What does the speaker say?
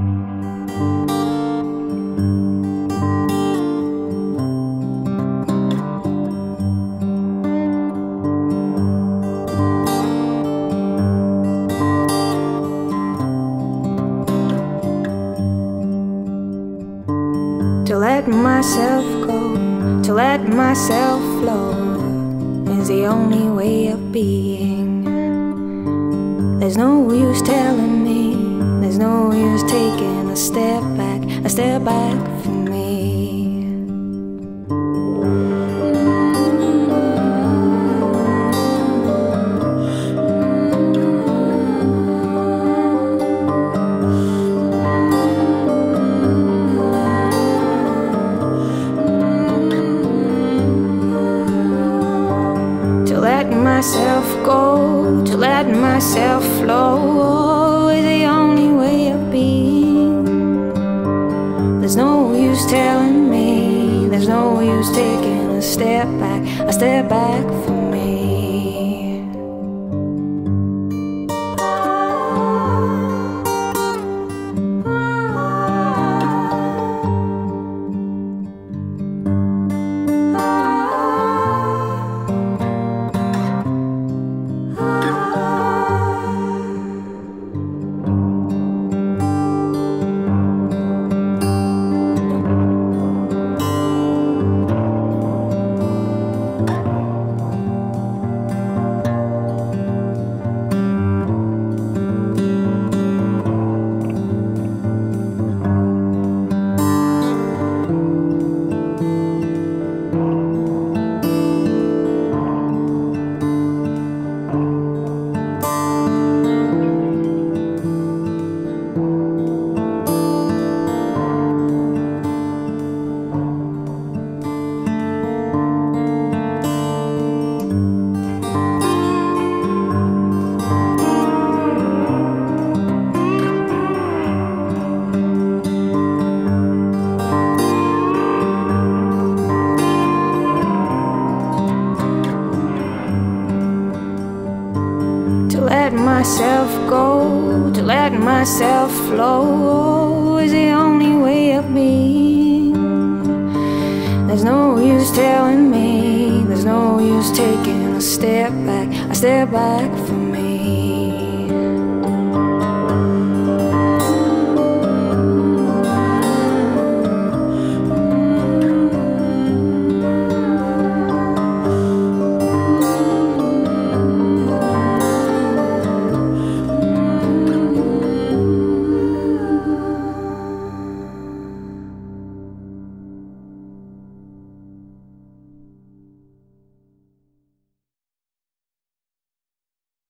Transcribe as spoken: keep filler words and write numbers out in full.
To let myself go, to let myself flow is the only way of being. There's no use telling me, there's no use taking a step back, a step back from me. To let myself go, to let myself flow is the only way of being. There's no use telling me, there's no use taking a step back, a step back from me. To let myself go, to let myself flow is the only way of being. There's no use telling me, there's no use taking a step back, a step back from me.